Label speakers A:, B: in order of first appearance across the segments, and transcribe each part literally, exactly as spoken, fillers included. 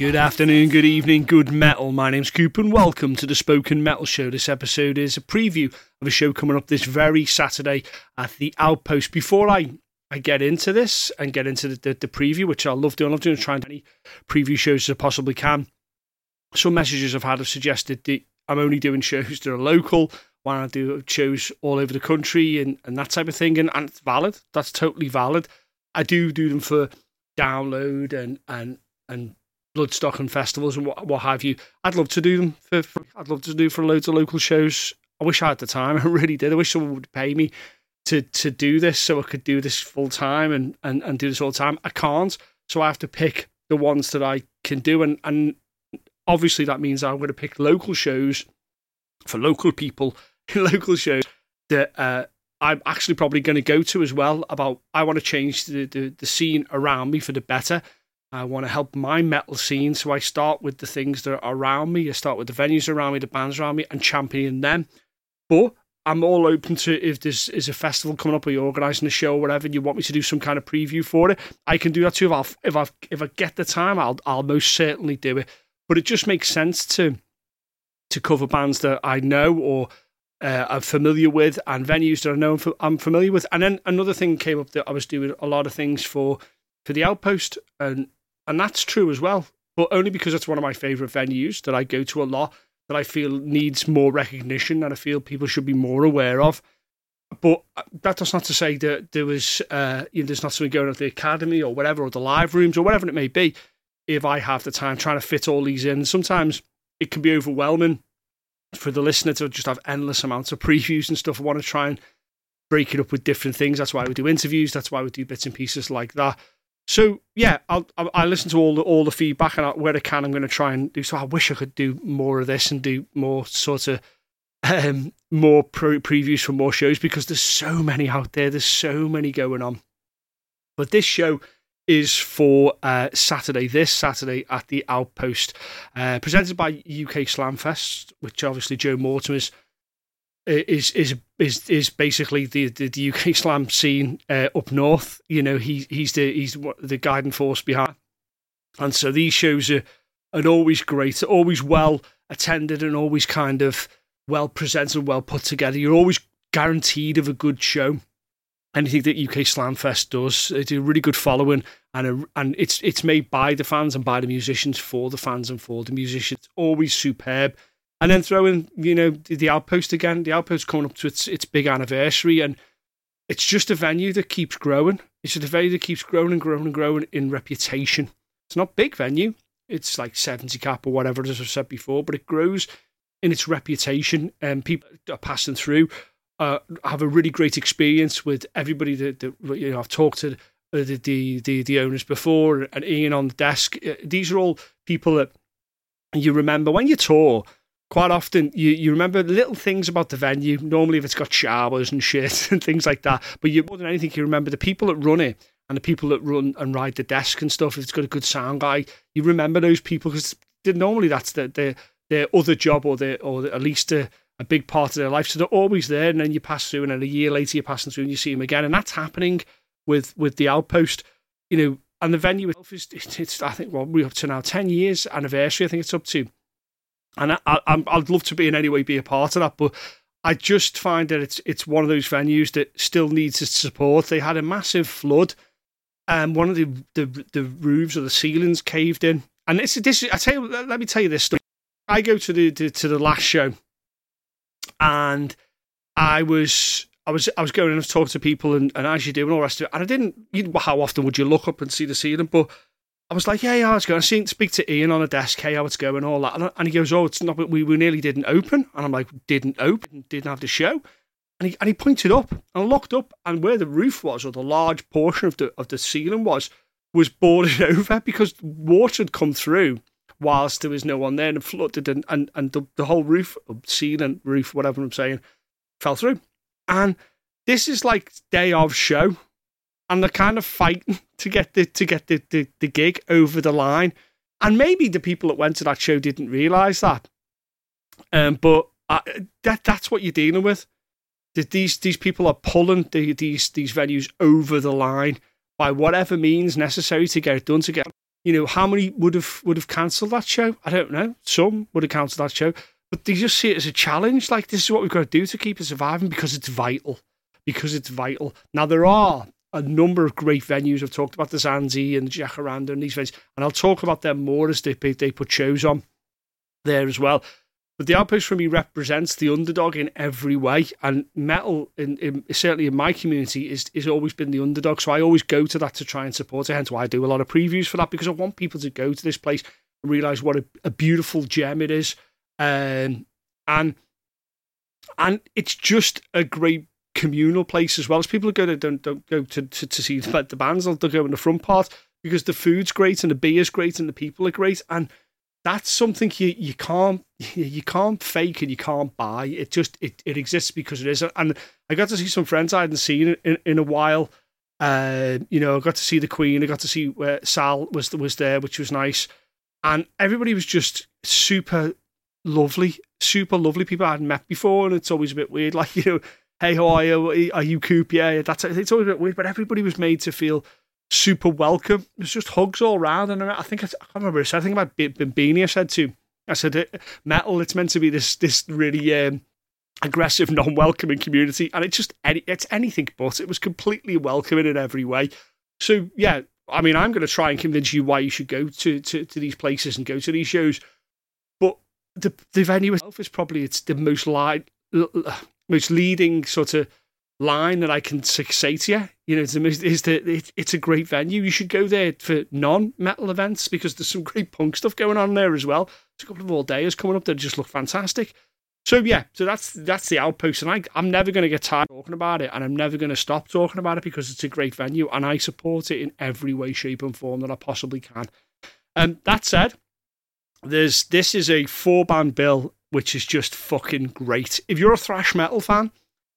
A: Good afternoon, good evening, good metal. My name's Coop and welcome to the Spoken Metal Show. This episode is a preview of a show coming up this very Saturday at the Outpost. Before I, I get into this and get into the, the, the preview, which I love doing, I love doing trying any preview shows as I possibly can. Some messages I've had have suggested that I'm only doing shows that are local, why not do shows all over the country and, and that type of thing, and, and it's valid. That's totally valid. I do do them for download and and and Bloodstock and festivals and what, what have you. I'd love to do them for, for I'd love to do for loads of local shows. I wish I had the time. I really did. I wish someone would pay me to to do this so I could do this full time and, and, and do this all the time. I can't, so I have to pick the ones that I can do, and, and obviously that means I'm going to pick local shows for local people, local shows that uh, I'm actually probably going to go to as well. About I want to change the, the, the scene around me for the better. I want to help my metal scene, so I start with the things that are around me. I start with the venues around me, the bands around me, and championing them. But I'm all open to, if there's is a festival coming up or you're organising a show or whatever, and you want me to do some kind of preview for it, I can do that too. If I if I if I get the time, I'll I'll most certainly do it. But it just makes sense to to cover bands that I know or uh, I'm familiar with, and venues that I know I'm familiar with. And then another thing came up that I was doing a lot of things for for the Outpost, and and that's true as well. But only because it's one of my favourite venues that I go to a lot, that I feel needs more recognition and I feel people should be more aware of. But that does not to say that there was uh, you know, there's not something going on at the Academy or whatever, or the live rooms or whatever it may be. If I have the time trying to fit all these in, sometimes it can be overwhelming for the listener to just have endless amounts of previews and stuff. I want to try and break it up with different things. That's why we do interviews. That's why we do bits and pieces like that. So yeah, I'll I, I listen to all the all the feedback, and I, where I can, I'm going to try and do. So I wish I could do more of this and do more sort of um, more pre- previews for more shows, because there's so many out there. There's so many going on. But this show is for uh, Saturday, this Saturday at the Outpost, uh, presented by U K Slamfest, which obviously Joe Mortimer is is is is, is basically the, the, the U K Slam scene uh, up north. You know, he he's the he's the guiding force behind, and so these shows are, are always great, always well attended, and always kind of well presented, well put together. You're always guaranteed of a good show. Anything that U K Slamfest does, they do a really good following, and a, and it's it's made by the fans and by the musicians for the fans and for the musicians. It's always superb. And then throw in, you know, the, the Outpost again. The Outpost coming up to its its big anniversary, and it's just a venue that keeps growing. It's just a venue that keeps growing and growing and growing in reputation. It's not a big venue. It's like seventy cap or whatever, as I've said before, but it grows in its reputation, and people are passing through. Uh, have a really great experience with everybody that, that you know. I've talked to the the the, the owners before, and Ian on the desk. These are all people that you remember when you tour. Quite often, you, you remember little things about the venue. Normally, if it's got showers and shit and things like that, but you more than anything, you remember the people that run it and the people that run and ride the desk and stuff. If it's got a good sound guy, you remember those people, because normally that's the, their their other job, or their or at least a, a big part of their life. So they're always there, and then you pass through, and then a year later you're passing through and you see them again, and that's happening with with the Outpost, you know. And the venue itself is it's, it's I think well we're up to now ten years anniversary. I think it's up to. And I, I, I'd love to be in any way be a part of that, but I just find that it's it's one of those venues that still needs its support. They had a massive flood, and one of the, the the roofs or the ceilings caved in. And this this I tell you, let me tell you this story. I go to the, the to the last show, and I was I was I was going and I was talking to people, and, and as you do, and all the rest of it. And I didn't. You know, how often would you look up and see the ceiling? But I was like, yeah, yeah, how's it going? I seen speak to Ian on a desk, hey, how it's going, all that. And, and he goes, oh, it's not, we, we nearly didn't open. And I'm like, didn't open, didn't have the show. And he and he pointed up, and I looked up, and where the roof was, or the large portion of the of the ceiling was, was boarded over, because water had come through whilst there was no one there, and it flooded, and, and, and the, the whole roof, ceiling, roof, whatever I'm saying, fell through. And this is like day of show. And they're kind of fighting to get the to get the, the, the gig over the line. And maybe the people that went to that show didn't realise that. Um, but uh, that that's what you're dealing with. That these these people are pulling the, these these venues over the line by whatever means necessary to get it done. To get You know, how many would have would have cancelled that show? I don't know. Some would have cancelled that show, but they just see it as a challenge. Like, this is what we've got to do to keep it surviving because it's vital. Because it's vital. Now, there are a number of great venues. I've talked about the Zanzi and the Jacaranda and these venues, and I'll talk about them more as they they put shows on there as well. But the Outpost for me represents the underdog in every way, and metal, in, in certainly in my community, is is always been the underdog. So I always go to that to try and support it. Hence why I do a lot of previews for that, because I want people to go to this place and realise what a, a beautiful gem it is, um, and and it's just a great communal place as well. As people go to don't don't go to to, to see the, the bands, they'll go in the front part because the food's great and the beer's great and the people are great, and that's something you you can't you can't fake and you can't buy. It just it, it exists because it is. And I got to see some friends I hadn't seen in, in a while. Uh, you know, I got to see the Queen. I got to see where Sal was was there, which was nice. And everybody was just super lovely, super lovely people I hadn't met before. And it's always a bit weird, like, you know, hey, how are you? Are you Coop? Yeah, that's it's always a bit weird, but everybody was made to feel super welcome. It was just hugs all around, and I think I, I can't remember. I said, I think about Bimbini. I said to, I said, metal. It's meant to be this this really um, aggressive, non-welcoming community, and it's just any, it's anything but. It was completely welcoming in every way. So yeah, I mean, I'm going to try and convince you why you should go to to, to these places and go to these shows. But the the venue itself is probably it's the most li- most leading sort of line that I can say to you. You know, it's, the, is the, it, it's a great venue. You should go there for non-metal events because there's some great punk stuff going on there as well. There's a couple of all-dayers coming up that just look fantastic. So yeah, so that's that's the Outpost, and I, I'm never going to get tired of talking about it, and I'm never going to stop talking about it because it's a great venue, and I support it in every way, shape, and form that I possibly can. And that said, there's this is a four-band bill which is just fucking great. If you're a thrash metal fan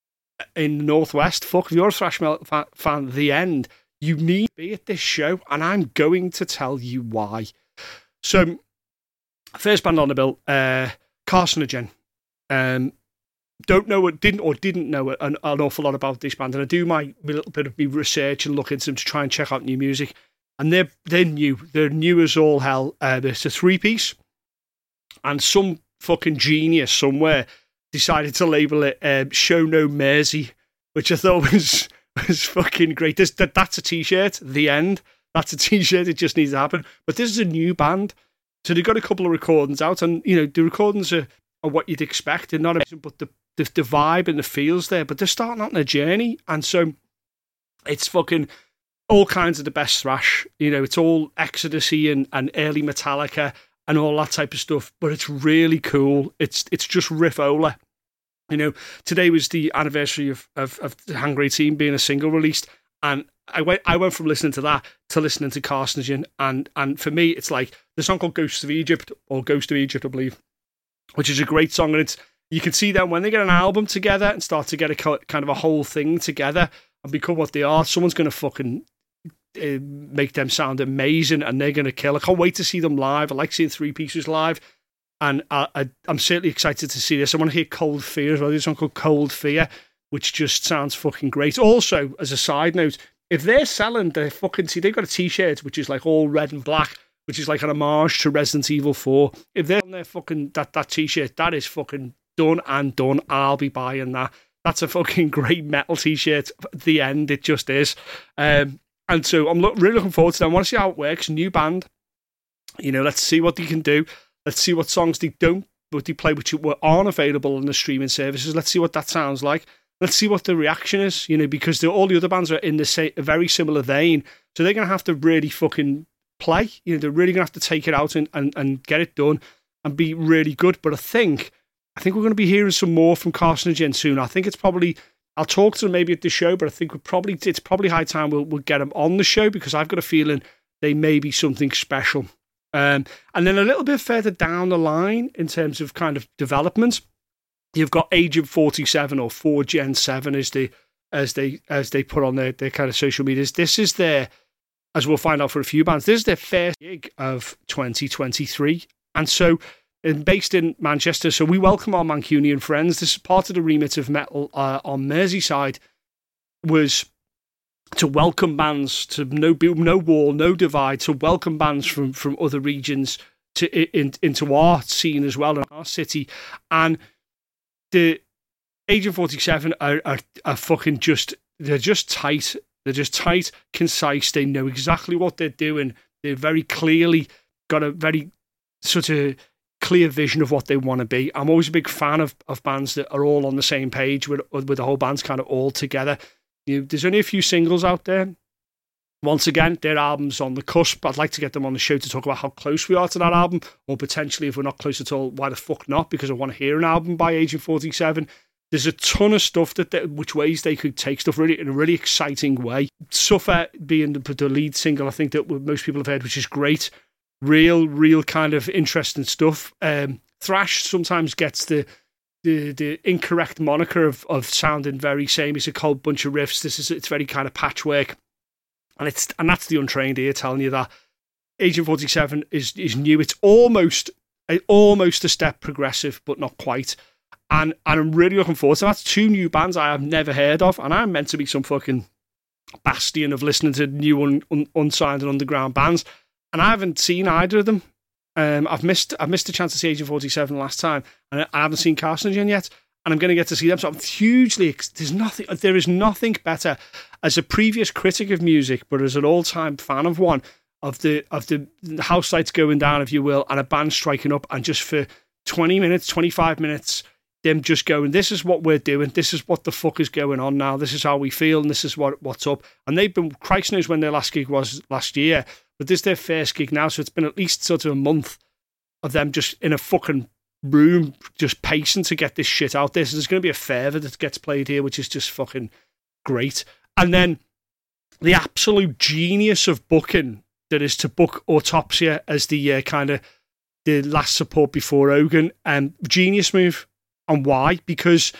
A: in the Northwest, fuck, if you're a thrash metal fa- fan, The End, you need to be at this show, and I'm going to tell you why. So, first band on the bill, uh, Carcinogen. Um, don't know what didn't or didn't know an, an awful lot about this band, and I do my, my little bit of my research and look into them to try and check out new music. And they're they're new, they're new as all hell. Uh, it's a three piece, and some fucking genius somewhere decided to label it uh, "Show No Mercy," which I thought was was fucking great. This that, that's a t-shirt. The End. That's a t-shirt. It just needs to happen. But this is a new band, so they've got a couple of recordings out, and you know the recordings are. Or what you'd expect, and not amazing, but the, the the vibe and the feels there. But they're starting out on a journey, and so it's fucking all kinds of the best thrash. You know, it's all Exodus-y and, and early Metallica and all that type of stuff. But it's really cool. It's it's just riff-ola. You know, today was the anniversary of of, of the Hang Eighteen being a single released, and I went I went from listening to that to listening to Carcinogen, and and for me, it's like the song called "Ghosts of Egypt" or "Ghost of Egypt," I believe. Which is a great song, and it's you can see that when they get an album together and start to get a kind of a whole thing together and become what they are, someone's going to fucking uh, make them sound amazing, and they're going to kill. I can't wait to see them live. I like seeing three pieces live, and I, I, I'm certainly excited to see this. I want to hear Cold Fear as well. There's a song called Cold Fear, which just sounds fucking great. Also, as a side note, if they're selling their fucking, see, they've got a t-shirt which is like all red and black, which is like an homage to Resident Evil four. If they're on their fucking, that, that t-shirt, that is fucking done and done. I'll be buying that. That's a fucking great metal t-shirt. At the End, it just is. Um, and so I'm look, really looking forward to that. I want to see how it works. New band. You know, let's see what they can do. Let's see what songs they don't, what they play, which aren't available on the streaming services. Let's see what that sounds like. Let's see what the reaction is, you know, because all the other bands are in the same, a very similar vein. So they're going to have to really fucking play. You know, they're really going to have to take it out and, and, and get it done and be really good. But I think I think we're going to be hearing some more from Carcinogen soon. I think it's probably, I'll talk to them maybe at the show, but I think we're probably it's probably high time we'll, we'll get them on the show, because I've got a feeling they may be something special. Um, and then a little bit further down the line in terms of kind of development, you've got Agent forty-seven, or four Gen seven as they as they as they put on their, their kind of social medias. This is their, as we'll find out for a few bands, this is their first gig of twenty twenty-three. And so, and based in Manchester, so we welcome our Mancunian friends. This is part of the remit of Metal uh, on Merseyside, was to welcome bands, to no no wall, no divide, to welcome bands from, from other regions to in, into our scene as well in our city. And the Agent forty-seven are, are, are fucking just, they're just tight. They're just tight, concise. They know exactly what they're doing. They're very clearly got a very sort of clear vision of what they want to be. I'm always a big fan of, of bands that are all on the same page, with, with the whole band's kind of all together. You know, there's only a few singles out there. Once again, their album's on the cusp. I'd like to get them on the show to talk about how close we are to that album, or potentially, if we're not close at all, why the fuck not? Because I want to hear an album by Agent forty-seven. There's a ton of stuff that they, which ways they could take stuff really in a really exciting way. Suffer being the, the lead single, I think that most people have heard, which is great. Real, real kind of interesting stuff. Um, thrash sometimes gets the the the incorrect moniker of of sounding very same. It's a cold bunch of riffs. This is it's very kind of patchwork, and it's and that's the untrained ear telling you that Agent forty-seven is is new. It's almost a, almost a step progressive, but not quite. And, and I'm really looking forward to that. Two new bands I have never heard of, and I'm meant to be some fucking bastion of listening to new un, un, unsigned and underground bands, and I haven't seen either of them. Um, I've missed I've missed a chance to see Agent forty-seven last time, and I haven't seen Carcinogen yet, and I'm going to get to see them. So I'm hugely there's nothing there is nothing better as a previous critic of music, but as an all time fan of one of the of the, the house lights going down, if you will, and a band striking up, and just for twenty minutes, twenty-five minutes. Them just going, this is what we're doing, this is what the fuck is going on now, this is how we feel, and this is what what's up. And they've been, Christ knows when their last gig was last year, but this is their first gig now, so it's been at least sort of a month of them just in a fucking room, just pacing to get this shit out there. So there's going to be a fervour that gets played here, which is just fucking great. And then the absolute genius of booking that is to book Autopsia as the uh, kind of the last support before Ogun, and um, genius move. And why? Because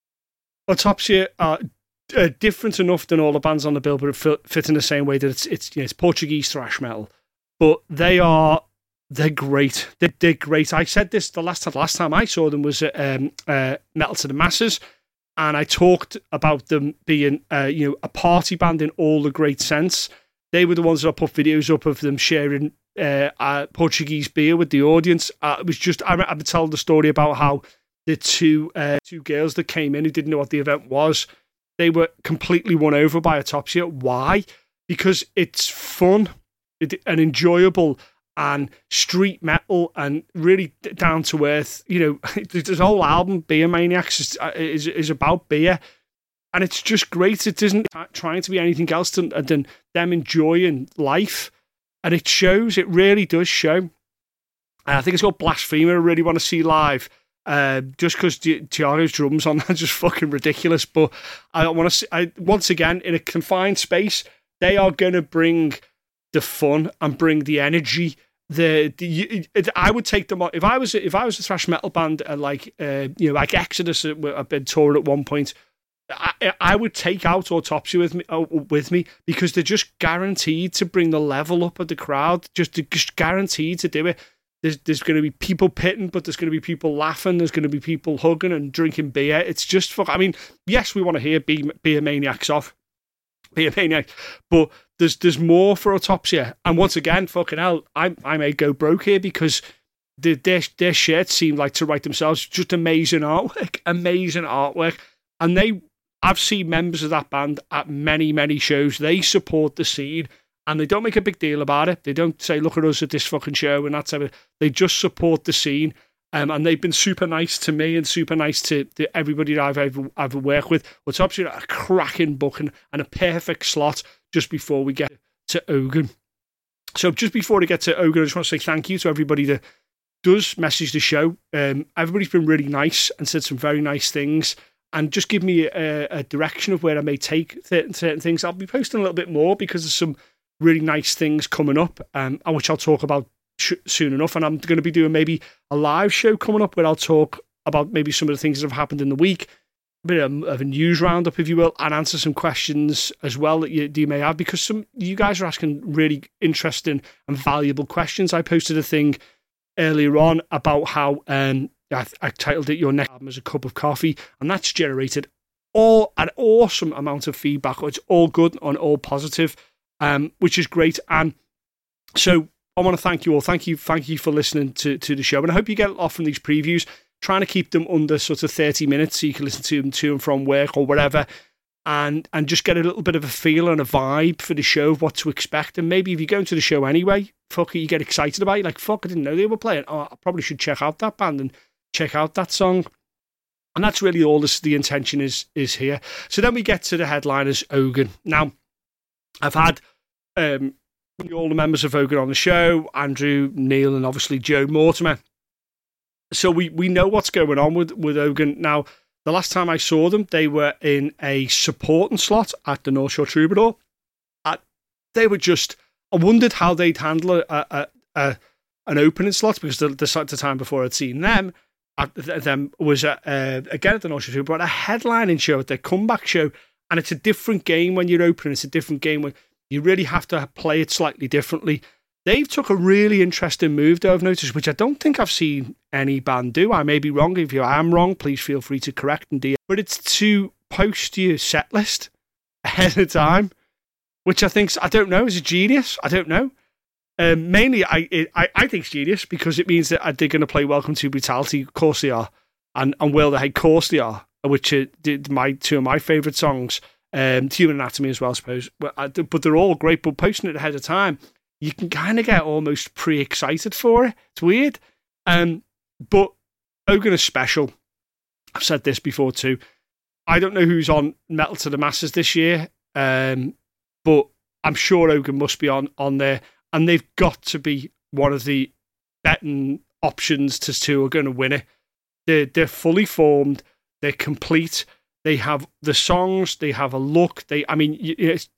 A: Autopsia are uh, different enough than all the bands on the bill, but it fit, fit in the same way that it's it's you know, it's Portuguese thrash metal, but they are they're great. They're, they're great. I said this the last time. Last time I saw them was at um, uh, Metal to the Masses, and I talked about them being uh, you know a party band in all the great sense. They were the ones that I put videos up of them sharing uh, uh, Portuguese beer with the audience. Uh, it was just I remember telling the story about how the two uh, two girls that came in who didn't know what the event was, they were completely won over by Autopsia. Why? Because it's fun and enjoyable and street metal and really down to earth. You know, this whole album, Beer Maniacs, is, is, is about beer. And it's just great. It isn't trying to be anything else than, than them enjoying life. And it shows, it really does show. And I think it's got Blasphemer I really want to see live. Uh, just because Thiago's drums on that are just fucking ridiculous. But I want to see, I, once again, in a confined space, they are going to bring the fun and bring the energy. The, the I would take them on if I was if I was a thrash metal band uh, like uh, you know like Exodus. I've been touring at one point. I, I would take out Autopsia with me uh, with me because they're just guaranteed to bring the level up of the crowd. Just, just guaranteed to do it. There's, there's going to be people pitting, but there's going to be people laughing. There's going to be people hugging and drinking beer. It's just fuck. I mean, yes, we want to hear Beer, beer Maniacs off, Beer Maniac, but there's there's more for Autopsia. And once again, fucking hell, I I may go broke here because the, their their shirts seem like to write themselves. Just amazing artwork, amazing artwork, and they. I've seen members of that band at many many shows. They support the scene. And they don't make a big deal about it. They don't say, look at us at this fucking show and that's how they just support the scene. Um, and they've been super nice to me and super nice to, to everybody that I've ever, ever worked with. It's absolutely a cracking booking and a perfect slot just before we get to Ogun. So just before we get to Ogun, I just want to say thank you to everybody that does message the show. Um, everybody's been really nice and said some very nice things. And just give me a, a direction of where I may take certain, certain things. I'll be posting a little bit more because there's some really nice things coming up, um, which I'll talk about sh- soon enough. And I'm going to be doing maybe a live show coming up where I'll talk about maybe some of the things that have happened in the week, a bit of a news roundup, if you will, and answer some questions as well that you, that you may have, because some you guys are asking really interesting and valuable questions. I posted a thing earlier on about how um, I, I titled it "Your Next Album is a Cup of Coffee," and that's generated all an awesome amount of feedback. It's all good and all positive, um, which is great. And so I want to thank you all. Thank you, thank you for listening to, to the show. And I hope you get a lot from these previews. Trying to keep them under sort of thirty minutes so you can listen to them to and from work or whatever, and and just get a little bit of a feel and a vibe for the show of what to expect. And maybe if you're going to the show anyway, fuck it, you get excited about it. Like, fuck, I didn't know they were playing. Oh, I probably should check out that band and check out that song. And that's really all this, the intention is is here. So then we get to the headliners, Ogun. Now, I've had um, all the members of Ogun on the show, Andrew, Neil, and obviously Joe Mortimer. So we, we know what's going on with, with Ogun. Now, the last time I saw them, they were in a supporting slot at the North Shore Troubadour. Uh, they were just... I wondered how they'd handle a, a, a an opening slot, because the, the, the time before I'd seen them, at, them was uh, uh, again at the North Shore Troubadour, but a headlining show at their comeback show. And it's a different game when you're opening. It's a different game when you really have to play it slightly differently. They've took a really interesting move, though, I've noticed, which I don't think I've seen any band do. I may be wrong. If you I am wrong, please feel free to correct and D M. But it's to post your set list ahead of time, which I think, I don't know, is a genius. I don't know. Um, mainly, I, it, I I think it's genius because it means that they're going to play Welcome to Brutality. Of course they are. And, and Will the Head, of course they are, which are my, two of my favourite songs. Um, Human Anatomy as well, I suppose. But, I, but they're all great, but posting it ahead of time, you can kind of get almost pre-excited for it. It's weird. Um, but Ogun is special. I've said this before too. I don't know who's on Metal to the Masses this year, um, but I'm sure Ogun must be on, on there. And they've got to be one of the betting options to who are going to win it. They're, they're fully formed. They're complete. They have the songs. They have a look. They, I mean, it's,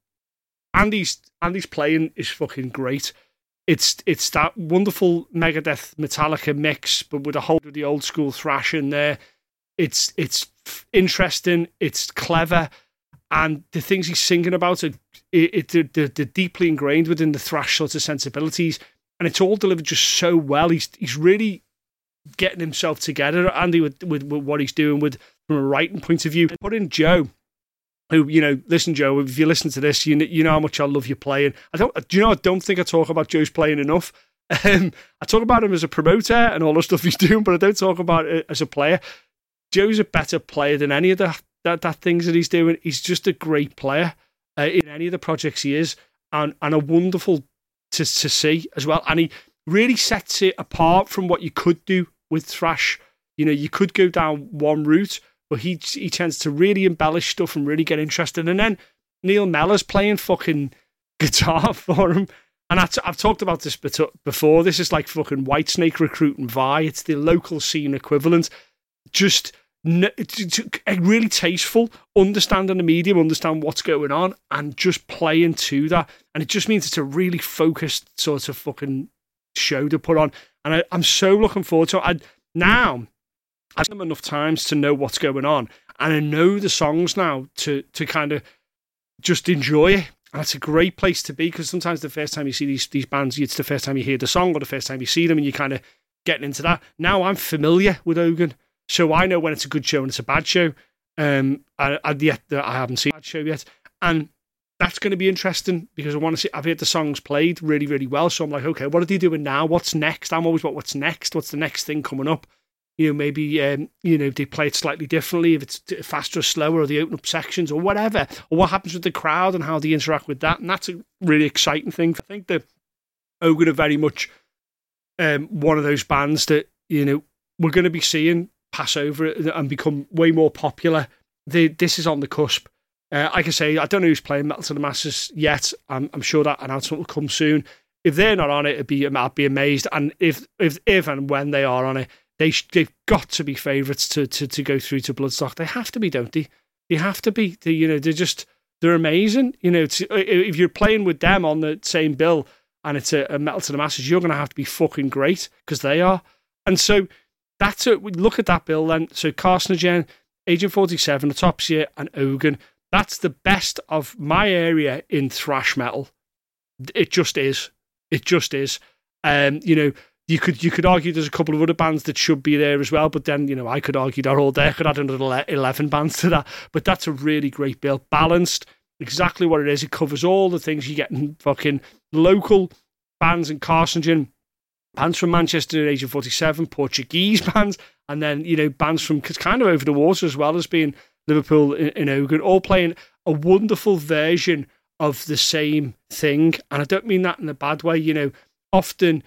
A: Andy's Andy's playing is fucking great. It's it's that wonderful Megadeth Metallica mix, but with a whole of the old school thrash in there. It's it's interesting. It's clever, and the things he's singing about are it, it they're, they're deeply ingrained within the thrash sort of sensibilities, and it's all delivered just so well. He's he's really getting himself together, Andy, with with, with what he's doing with from a writing point of view. Put in Joe, who, you know, listen, Joe, if you listen to this, you know, you know how much I love you playing. I don't, do you know, I don't think I talk about Joe's playing enough. Um, I talk about him as a promoter and all the stuff he's doing, but I don't talk about it as a player. Joe's a better player than any of the that, that things that he's doing. He's just a great player uh, in any of the projects he is, and, and a wonderful to, to see as well. And he really sets it apart from what you could do with thrash. You know, you could go down one route, but he he tends to really embellish stuff and really get interested. And then Neil Mellor's playing fucking guitar for him. And I t- I've talked about this before. This is like fucking Whitesnake recruiting Vi. It's the local scene equivalent. Just n- really tasteful, understanding the medium, understand what's going on, and just playing to that. And it just means it's a really focused sort of fucking show to put on. And I, I'm so looking forward to it. I, now... I've had them enough times to know what's going on, and I know the songs now to to kind of just enjoy it. And it's a great place to be, because sometimes the first time you see these these bands, it's the first time you hear the song or the first time you see them, and you're kind of getting into that. Now I'm familiar with Ogun, so I know when it's a good show and it's a bad show. Um, I, I yet I haven't seen a bad show yet, and that's going to be interesting because I want to see. I've heard the songs played really, really well, so I'm like, okay, what are they doing now? What's next? I'm always about what's next. What's the next thing coming up? You know, maybe, um, you know, they play it slightly differently, if it's faster or slower, or they open up sections or whatever, or what happens with the crowd and how they interact with that. And that's a really exciting thing. I think that Ogun are very much um, one of those bands that, you know, we're going to be seeing pass over and become way more popular. They, this is on the cusp. Uh, like I say, I don't know who's playing Metal to the Masses yet. I'm, I'm sure that announcement will come soon. If they're not on it, it'd be, I'd be amazed. And if, if, if and when they are on it, They, they've got to be favourites to, to, to go through to Bloodstock. They have to be, don't they? They have to be. They, you know, they're just, they're amazing. You know, to, if you're playing with them on the same bill and it's a, a Metal to the Masses, you're going to have to be fucking great, because they are. And so that's it. Look at that bill then. So Carcinogen, Agent forty-seven, Autopsia, and Ogun. That's the best of my area in thrash metal. It just is. It just is. Um, you know, You could you could argue there's a couple of other bands that should be there as well, but then, you know, I could argue that all day. I could add another eleven bands to that. But that's a really great bill. Balanced, exactly what it is. It covers all the things you get in fucking local bands in Carcinogen, bands from Manchester at Agent forty-seven, Portuguese bands, and then, you know, bands from kind of over the water as well as being Liverpool in Ogan, all playing a wonderful version of the same thing. And I don't mean that in a bad way. You know, often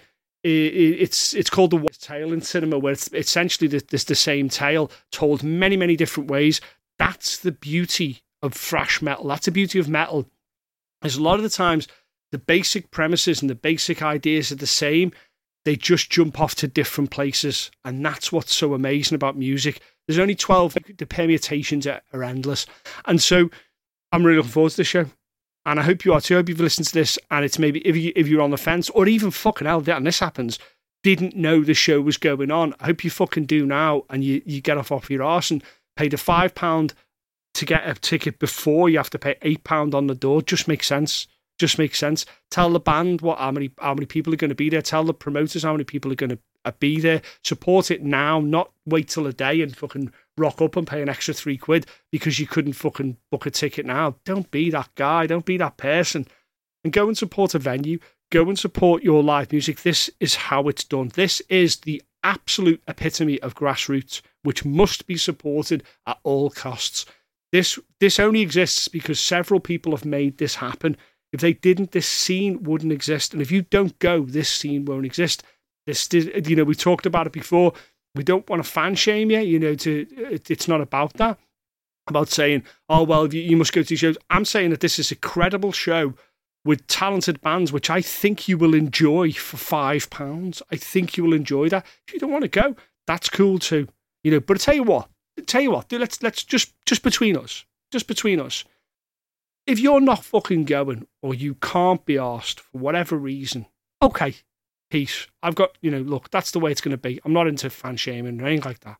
A: it's it's called the tale in cinema, where it's essentially there's the same tale told many, many different ways. That's the beauty of thrash metal. That's the beauty of metal. Is a lot of the times the basic premises and the basic ideas are the same. They just jump off to different places. And that's what's so amazing about music. There's only twelve, the permutations are, are endless. And so I'm really looking forward to this show. And I hope you are too. I hope you've listened to this, and it's maybe, if, you, if you're on the fence, or even fucking hell, and this happens, didn't know the show was going on. I hope you fucking do now, and you, you get off off your arse and pay the five pounds to get a ticket before you have to pay eight pounds on the door. Just makes sense. Just makes sense. Tell the band what how many how many people are going to be there. Tell the promoters how many people are going to be there. Support it now, not wait till a day and fucking rock up and pay an extra three quid because you couldn't fucking book a ticket now. Don't be that guy. Don't be that person. And go and support a venue. Go and support your live music. This is how it's done. This is the absolute epitome of grassroots, which must be supported at all costs. This this only exists because several people have made this happen. If they didn't, this scene wouldn't exist. And if you don't go, this scene won't exist. This, you know, we talked about it before. We don't want to fan shame you. You know, to it, it's not about that. About saying, oh well, you, you must go to these shows. I'm saying that this is a credible show with talented bands, which I think you will enjoy for five pounds. I think you will enjoy that. If you don't want to go, that's cool too. You know, but I tell you what, I tell you what, let's let's just just between us, just between us. If you're not fucking going, or you can't be asked for whatever reason, okay, peace. I've got, you know, look, that's the way it's going to be. I'm not into fan shaming or anything like that.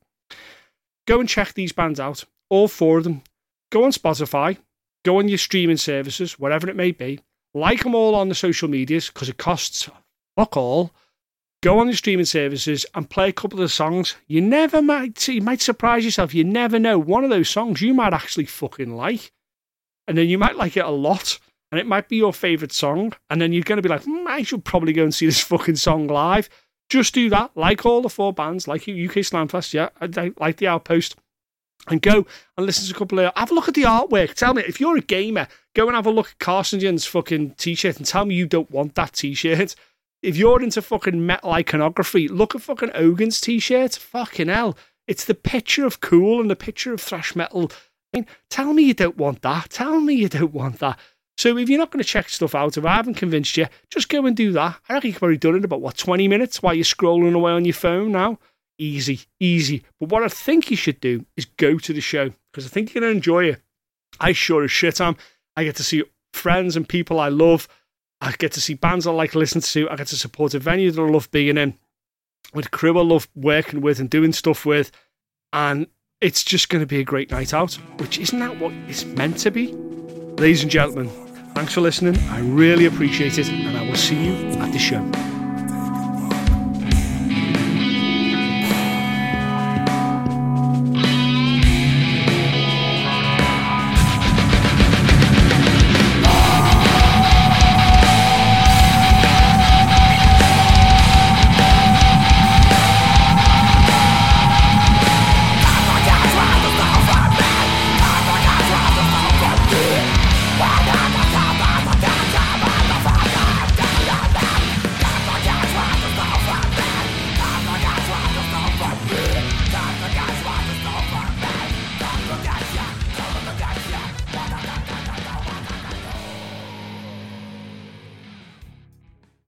A: Go and check these bands out, all four of them. Go on Spotify, go on your streaming services, whatever it may be. Like them all on the social medias, because it costs fuck all. Go on the streaming services and play a couple of the songs. You never might, you might surprise yourself. You never know. One of those songs you might actually fucking like. And then you might like it a lot, and it might be your favourite song, and then you're going to be like, mm, I should probably go and see this fucking song live. Just do that, like all the four bands, like U K Slamfest, yeah, like the Outpost, and go and listen to a couple of, have a look at the artwork. Tell me, if you're a gamer, go and have a look at Carcinogen's fucking t-shirt and tell me you don't want that t-shirt. If you're into fucking metal iconography, look at fucking Ogan's t-shirt. Fucking hell, it's the picture of cool and the picture of thrash metal. I mean, tell me you don't want that. Tell me you don't want that. So if you're not going to check stuff out, if I haven't convinced you, just go and do that. I reckon you've already done it in about, what, twenty minutes while you're scrolling away on your phone now? Easy, easy. But what I think you should do is go to the show, because I think you're going to enjoy it. I sure as shit am. I get to see friends and people I love. I get to see bands I like listening to. I get to support a venue that I love being in, with crew I love working with and doing stuff with. And it's just going to be a great night out, which isn't that what it's meant to be? Ladies and gentlemen, thanks for listening. I really appreciate it, and I will see you at the show.